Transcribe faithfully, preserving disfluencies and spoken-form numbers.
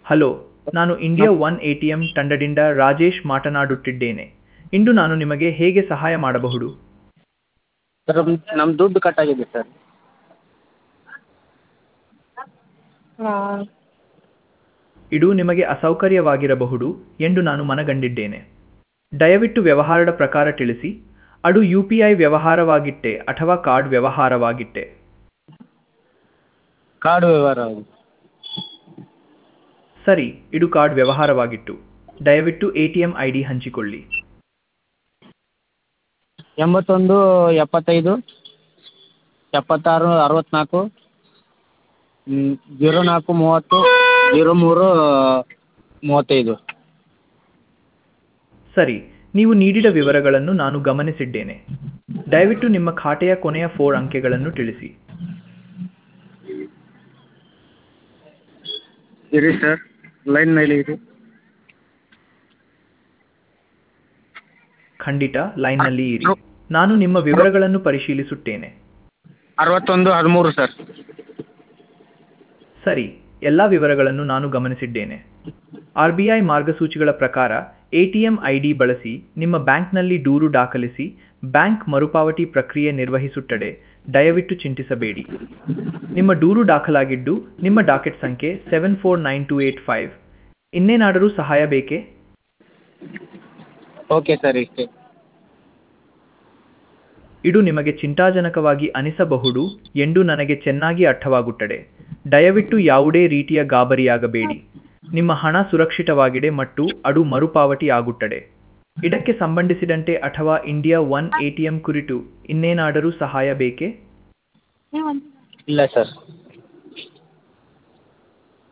Hello, ನಾನು India one A T M ತಂಡದಿಂದ ರಾಜೇಶ್ ಮಾತನಾಡುತ್ತಿದ್ದೇನೆ. ಇಂದು ನಾನು ನಿಮಗೆ ಹೇಗೆ ಸಹಾಯ ಮಾಡಬಹುದು? ಸರ್ ನಮ್ಮ ನಮ್ಮ ದುಡ್ಡು ಕಟ್ಟಾಗಿದೆ ಸರ್. ಇದು ನಿಮಗೆ ಅಸೌಕರ್ಯವಾಗಿರಬಹುದು ಎಂದು ನಾನು ಮನಗಂಡಿದ್ದೇನೆ. ದಯವಿಟ್ಟು ವ್ಯವಹಾರದ ಪ್ರಕಾರ ತಿಳಿಸಿ. ಅದು ಯು ಪಿ ಐ ವ್ಯವಹಾರವಾಗಿತ್ತೆ ಅಥವಾ ಕಾರ್ಡ್ ವ್ಯವಹಾರವಾಗಿತ್ತೆ? ಕಾರ್ಡ್ ವ್ಯವಹಾರ ಆಗಿದೆ. ಸರಿ, ಇದು ಕಾರ್ಡ್ ವ್ಯವಹಾರವಾಗಿತ್ತು. ದಯವಿಟ್ಟು A T M I D ಹಂಚಿಕೊಳ್ಳಿ. ಎಂಬತ್ತೊಂದು ಎಪ್ಪತ್ತೈದು ಎಪ್ಪತ್ತಾರು ಅರವತ್ತ್ನಾಲ್ಕು ಜೀರೋ ನಾಲ್ಕು ಮೂವತ್ತು ಜೀರೋ ಮೂರು ಮೂವತ್ತೈದು. ಸರಿ, ನೀವು ನೀಡಿದ ವಿವರಗಳನ್ನು ನಾನು ಗಮನಿಸಿದ್ದೇನೆ. ದಯವಿಟ್ಟು ನಿಮ್ಮ ಖಾತೆಯ ಕೊನೆಯ ಫೋರ್ ಅಂಕೆಗಳನ್ನು ತಿಳಿಸಿ. ಇರಿ ಸರ್, ಲೈನ್ನಲ್ಲಿ ಇರಿ. ಖಂಡಿತ ಲೈನ್ನಲ್ಲಿ ಇರಿ. ನಾನು ನಿಮ್ಮ ವಿವರಗಳನ್ನು ಪರಿಶೀಲಿಸುತ್ತೇನೆ. ಅರವತ್ತೊಂದು ಹದಿಮೂರು ಸರ್. ಸರಿ, ಎಲ್ಲ ವಿವರಗಳನ್ನು ನಾನು ಗಮನಿಸಿದ್ದೇನೆ. ಆರ್ ಬಿ ಐ ಮಾರ್ಗಸೂಚಿಗಳ ಪ್ರಕಾರ A T M I D ಬಳಸಿ ನಿಮ್ಮ ಬ್ಯಾಂಕ್ನಲ್ಲಿ ದೂರು ದಾಖಲಿಸಿ. ಬ್ಯಾಂಕ್ ಮರುಪಾವತಿ ಪ್ರಕ್ರಿಯೆ ನಿರ್ವಹಿಸುತ್ತದೆ. ದಯವಿಟ್ಟು ಚಿಂತಿಸಬೇಡಿ. ನಿಮ್ಮ ದೂರು ದಾಖಲಾಗಿದ್ದು ನಿಮ್ಮ ಡಾಕೆಟ್ ಸಂಖ್ಯೆ seven four nine two eight five. ಇನ್ನೇನಾದರೂ ಸಹಾಯ ಬೇಕೇ? ಓಕೆ ಸರ್, ಇಷ್ಟೇ. ಇದು ನಿಮಗೆ ಚಿಂತಾಜನಕವಾಗಿ ಅನಿಸಬಹುದು ಎಂದು ನನಗೆ ಚೆನ್ನಾಗಿ ಅರ್ಥವಾಗುತ್ತದೆ. ದಯವಿಟ್ಟು ಯಾವುದೇ ರೀತಿಯ ಗಾಬರಿಯಾಗಬೇಡಿ. ನಿಮ್ಮ ಹಣ ಸುರಕ್ಷಿತವಾಗಿದೆ ಮತ್ತು ಅದು ಮರುಪಾವತಿ ಆಗುತ್ತದೆ. ಇದಕ್ಕೆ ಸಂಬಂಧಿಸಿದಂತೆ ಅಥವಾ India one A T M ಕುರಿತು ಇನ್ನೇನಾದರೂ ಸಹಾಯ ಬೇಕೇ? ಇಲ್ಲ ಸರ್.